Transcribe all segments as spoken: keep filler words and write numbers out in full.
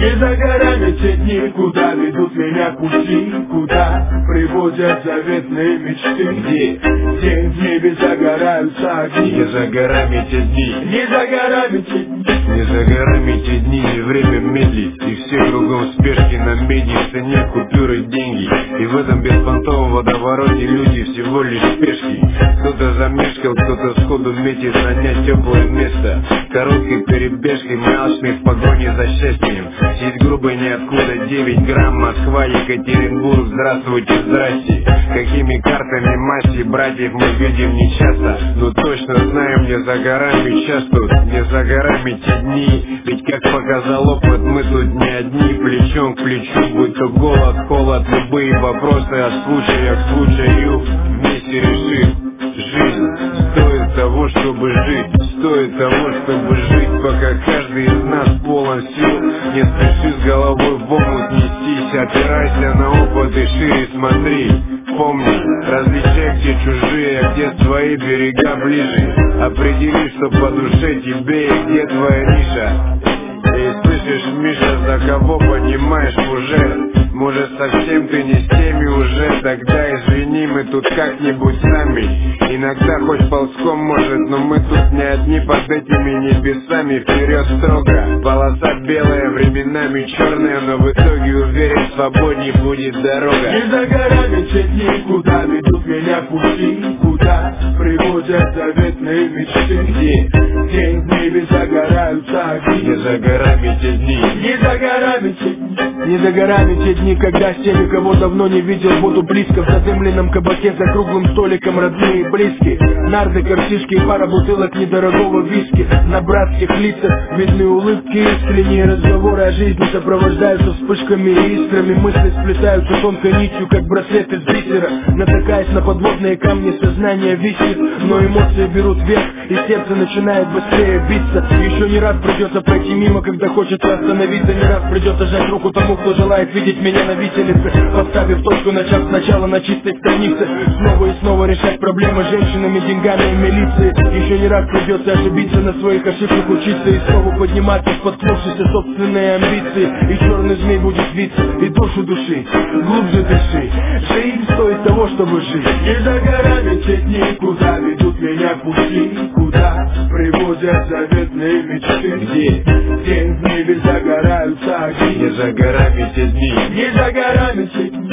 Не за горами те дни, куда ведут меня пути, куда приводят заветные мечты, где день в небе загораются огни. Не за горами те дни, не за горами те дни, не за горами те дни, не время медлить, и все кругом спешки, на медне в цене купюры, деньги. И в этом беспонтовом водовороте люди всего лишь спешки. Кто-то замешкал, кто-то сходу метит занять теплое место. Короткой перебежкой мрачной в погоне за счастьем. Сеть грубой ниоткуда, девять грамм, Москва, Екатеринбург, здравствуйте, здрасте. Какими картами масти братьев мы видим нечасто, но точно знаем, не за горами час тут, не за горами те дни. Ведь как показал опыт, мы тут не одни, плечом к плечу, будь то голод, холод, любые вопросы от случая к случаю. Вместе решим, жизнь стоит того, чтобы жить, стоит того, чтобы жить, пока каждый из нас полон сил. Не спеши с головой в омут нестись, опирайся на опыт и шире смотри. Помни, различай, где чужие, а где свои, берега ближе. Определи, что по душе тебе и где твоя ниша. И слышишь, Миша, за кого понимаешь уже? Может, совсем ты не с теми уже? Тогда извини, мы тут как-нибудь сами. Иногда хоть ползком, может, но мы тут не одни под этими небесами. Вперед строго, полоса белая, временами черная, но в итоге, уверен, свободней будет дорога. Не за горами те дни, куда ведут меня пути, куда приводят заветные мечты, где день в небе загораются огни. Не за горами те дни, не за горами те дни, не за горами те дни, когда с теми, кого давно не видел, буду близко в задымленном кабаке за круглым столиком, родные и близкие. Нарды, картишки и пара бутылок недорогого виски. На братских лицах видны улыбки, искренние разговоры о жизни сопровождаются вспышками и искрами. Мысли сплетаются тонкой нитью, как браслет из бисера. Натыкаясь на подводные камни, сознание висит, но эмоции берут вверх, и сердце начинает быстрее биться. Еще не раз придется пройти мимо, когда хочется остановиться. Не раз придется сжать руку тому, кто желает видеть меня на виселице, поставив точку, начав сначала на чистой странице. Снова и снова решать проблемы с женщинами, деньгами и милицией. Еще не раз придется ошибиться, на своих ошибках учиться и снова подниматься, споткнувшись о собственные амбиции. И черный змей будет виться, и душу душить, глубже дыши. Жизнь стоит того, чтобы жить. Не за горами те дни, куда ведут меня пути, куда приводят заветные мечты, где день в небе загораются огни. Не за горами те дни, не за горами те дни,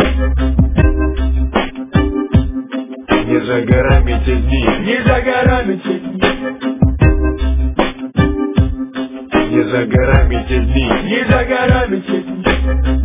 не за горами те дни, не за горами те дни, не за горами те дни, не за горами те дни.